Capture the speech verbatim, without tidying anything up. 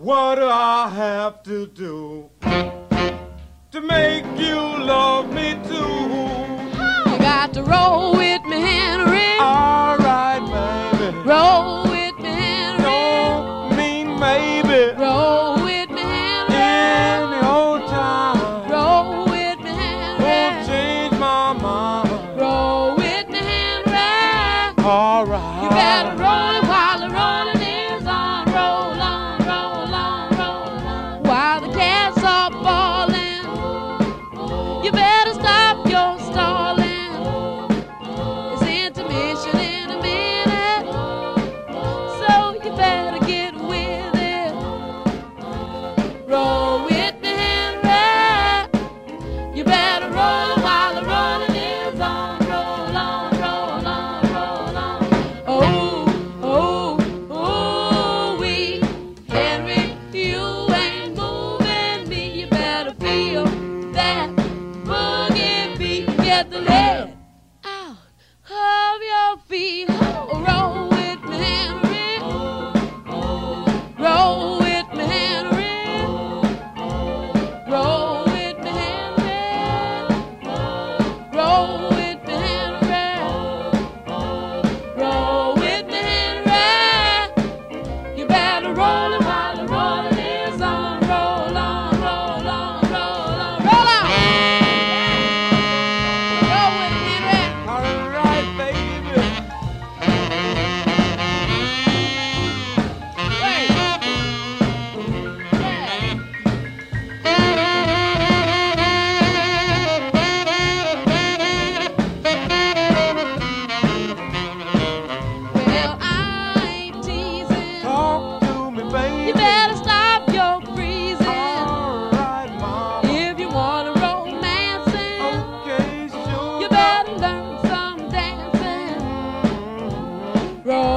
What do I have to do to make you love me too? You got to roll with me, Henry. All right, baby. Roll with me, Henry. Don't mean maybe. Roll with me, Henry. In the old time. Roll with me, Henry. Won't change my mind. Roll with me, Henry. All right. You better roll it while the rolling is on. Roll on, roll on, roll on. While the cats are falling, you better stop your stalling. It's intermission in a minute, so you better get with it. Roll with me, Henry. You better roll it while the rolling is on. Roll on, roll on, roll on. Oh, oh, oh, we, Henry, you ain't moving me. You better feel that boogie beat. Get the lead out of your feet. Oh, roll with me, Henry. Roll with me, Henry. Roll with me, Henry. Roll with me, Henry. Roll with me, Henry. You better roll it while the rolling is on. Roll on, roll on, roll on, roll on. Roll with me, Henry. All right, baby. Wait. Well, I ain't teasing. Talk to me, baby. You better stop your freezing. All right, mama. If you want to romancing, Okay, sure. you better learn some dancing. Roll